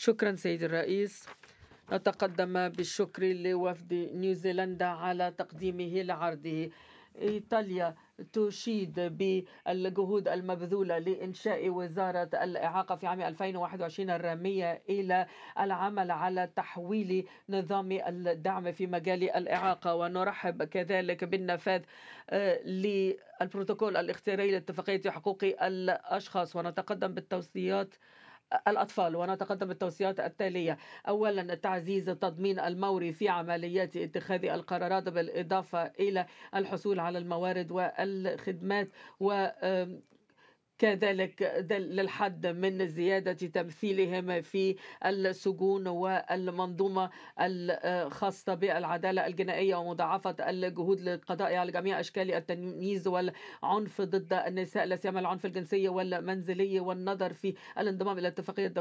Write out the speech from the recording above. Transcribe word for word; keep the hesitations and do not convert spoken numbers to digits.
شكرا سيدي الرئيس. نتقدم بالشكر لوفد نيوزيلندا على تقديمه لعرضه. إيطاليا تشيد بالجهود المبذولة لإنشاء وزارة الإعاقة في عام ألفين وواحد وعشرين الرامية إلى العمل على تحويل نظام الدعم في مجال الإعاقة، ونرحب كذلك بالنفاذ للبروتوكول الاختياري لاتفاقية حقوق الأشخاص، ونتقدم بالتوصيات الأطفال ونتقدم بالتوصيات التالية. أولا، تعزيز التضمين الموري في عمليات اتخاذ القرارات، بالإضافة إلى الحصول على الموارد والخدمات، و كذلك للحد من زيادة تمثيلهم في السجون والمنظومة الخاصة بالعدالة الجنائية، ومضاعفة الجهود للقضاء على جميع أشكال التمييز والعنف ضد النساء، لا سيما العنف الجنسي والمنزلي، والنظر في الانضمام إلى اتفاقية